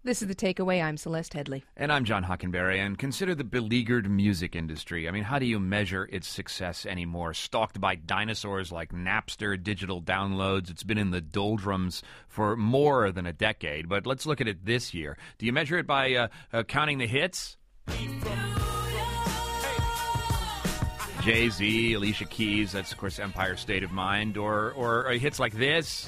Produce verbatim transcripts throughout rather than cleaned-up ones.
This is The Takeaway. I'm Celeste Headley. And I'm John Hockenberry. And consider the beleaguered music industry. I mean, how do you measure its success anymore? Stalked by dinosaurs like Napster, digital downloads. It's been in the doldrums for more than a decade. But let's look at it this year. Do you measure it by uh, uh, counting the hits? Jay-Z, Alicia Keys, that's, of course, Empire State of Mind. Or, or, or hits like this.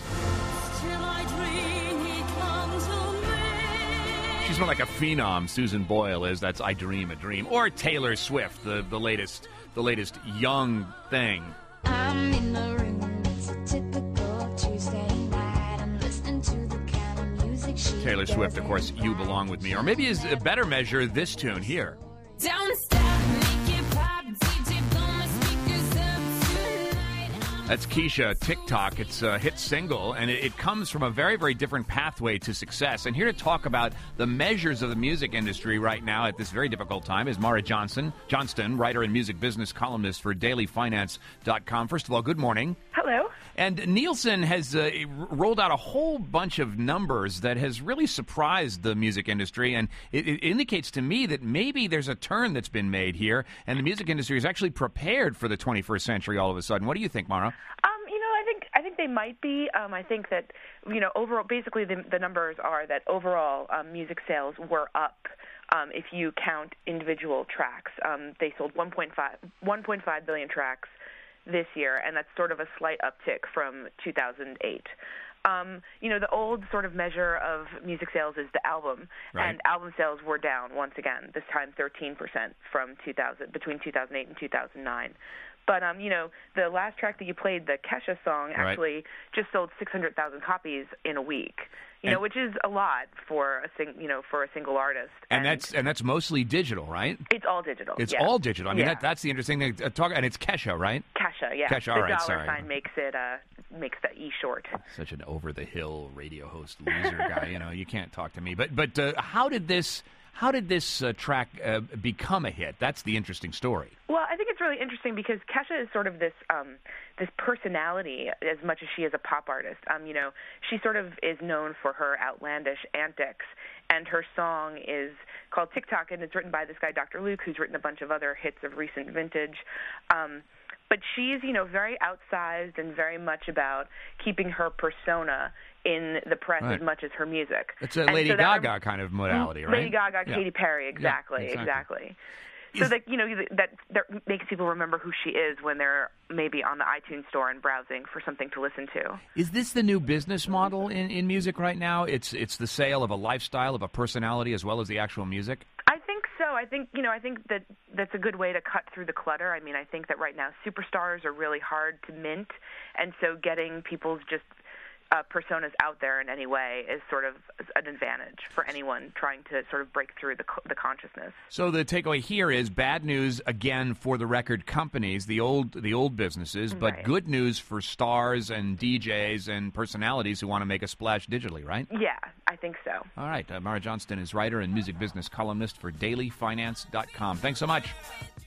She's more like a phenom, Susan Boyle is. That's I Dream a Dream. Or Taylor Swift, the, the latest the latest young thing. I'm in the room, it's a typical Tuesday night. I'm listening to the kind of music she Taylor Swift, of course, You Belong With Me. Or maybe is a better measure this tune here. Don't stop, make it pop, D J blow my speakers up tonight. That's Keisha, TikTok. It's a hit single, and it, it comes from a very, very different pathway to success. And here to talk about the measures of the music industry right now at this very difficult time is Mara Johnson, Johnston, writer and music business columnist for daily finance dot com. First of all, good morning. Hello. And Nielsen has uh, rolled out a whole bunch of numbers that has really surprised the music industry, and it, it indicates to me that maybe there's a turn that's been made here, and the music industry is actually prepared for the twenty-first century all of a sudden. What do you think, Mara? Um, you know, I think I think they might be. Um, I think that you know, overall, basically the, the numbers are that overall um, music sales were up. Um, if you count individual tracks, um, they sold one point five billion tracks this year, and that's sort of a slight uptick from two thousand eight. Um, you know, the old sort of measure of music sales is the album, right. And album sales were down once again, this time thirteen percent from two thousand, between two thousand eight and two thousand nine. But, um, you know, the last track that you played, the Kesha song, actually right. just sold six hundred thousand copies in a week, you and, know, which is a lot for a sing, you know, for a single artist. And, and that's and that's mostly digital, right? It's all digital. It's yeah. all digital. I mean, yeah. that, that's the interesting thing. Uh, talk, and it's Kesha, right? Kesha, yeah. Kesha, all the right, dollar sorry. sign makes it uh, makes the E short. Such an over-the-hill radio host loser guy. You know, you can't talk to me. But but uh, how did this how did this uh, track uh, become a hit? That's the interesting story. Well, I think it's really interesting because Kesha is sort of this um, this personality as much as she is a pop artist. Um, you know, she sort of is known for her outlandish antics, and her song is called TikTok, and it's written by this guy, Doctor Luke, who's written a bunch of other hits of recent vintage. Um, but she's, you know, very outsized and very much about keeping her persona in the press right. as much as her music. It's a and Lady so Gaga rem- kind of modality, right? Lady Gaga, yeah. Katy Perry, exactly, yeah, exactly. exactly. So Is, that you know that that makes people remember who she is when they're maybe on the iTunes store and browsing for something to listen to. Is this the new business model in, in music right now? It's it's the sale of a lifestyle, of a personality, as well as the actual music? I think so. I think you know. I think that that's a good way to cut through the clutter. I mean, I think that right now superstars are really hard to mint, and so getting people's just Uh, personas out there in any way is sort of an advantage for anyone trying to sort of break through the the consciousness. So the takeaway here is bad news again for the record companies, the old the old businesses, but right. good news for stars and D Js and personalities who want to make a splash digitally, right? Yeah, I think so. All right. Uh, Mara Johnston is writer and music business columnist for daily finance dot com. Thanks so much.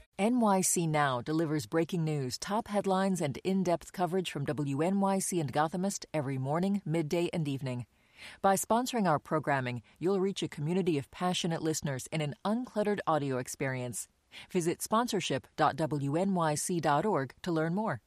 N Y C Now delivers breaking news, top headlines, and in-depth coverage from W N Y C and Gothamist every morning, midday, and evening. By sponsoring our programming, you'll reach a community of passionate listeners in an uncluttered audio experience. Visit sponsorship dot W N Y C dot org to learn more.